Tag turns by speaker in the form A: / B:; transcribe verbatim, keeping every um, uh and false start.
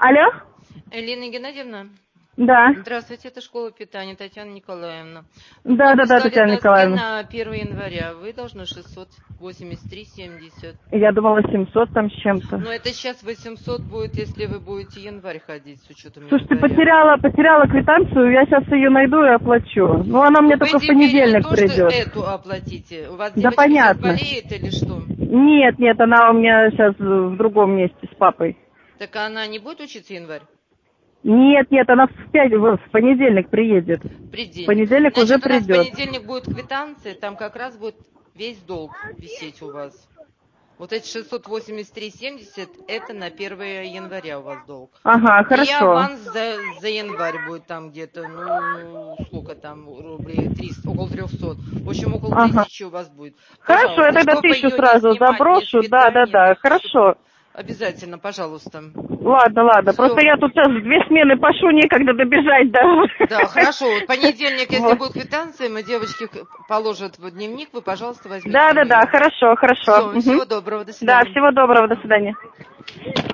A: Алло?
B: Элина Геннадьевна?
A: Да.
B: Здравствуйте, это школа питания, Татьяна Николаевна.
A: Да, да, да, Татьяна Николаевна.
B: На первое января вы должны шестьсот восемьдесят три семьдесят.
A: Я думала семьсот там с чем-то.
B: Но это сейчас восемьсот будет, если вы будете январь ходить с учетом
A: Слушайте,
B: января.
A: потеряла, потеряла квитанцию, я сейчас ее найду и оплачу. Ну, она мне
B: Вы
A: только в
B: теперь
A: понедельник
B: не то,
A: придет.
B: что эту оплатите. У вас
A: Да
B: девочка сейчас
A: понятно.
B: болеет или что?
A: Нет, нет, она у меня сейчас в другом месте с папой.
B: Так она не будет учиться январь?
A: Нет, нет, она в, пять, в, в понедельник приедет. В
B: Предельник.
A: понедельник уже
B: Значит, у нас в
A: придет.
B: понедельник будет квитанция, там как раз будет весь долг висеть у вас. Вот эти шестьсот восемьдесят три семьдесят, это на первое января у вас долг.
A: Ага,
B: И
A: хорошо.
B: аванс за, за январь будет там где-то, ну, сколько там, рублей, триста, около трехсот. В общем, около
A: Ага.
B: тысячи у вас будет.
A: Хорошо, я
B: Пожалуйста,
A: тогда
B: чтобы
A: тысячу
B: ее не
A: сразу
B: снимать ни с
A: заброшу. Да, да,
B: питания,
A: да,
B: то есть, чтобы...
A: хорошо.
B: Обязательно, пожалуйста.
A: Ладно, ладно.
B: Все.
A: Просто я тут сейчас две смены пошу, некогда добежать даже.
B: Да, хорошо. Вот понедельник, если
A: Вот.
B: будет квитанция, мы девочки положат в дневник, вы, пожалуйста, возьмите
A: Да,
B: там
A: да, да,
B: ее.
A: хорошо, хорошо.
B: Все,
A: Угу.
B: всего доброго, до
A: Да,
B: свидания.
A: всего доброго, до свидания.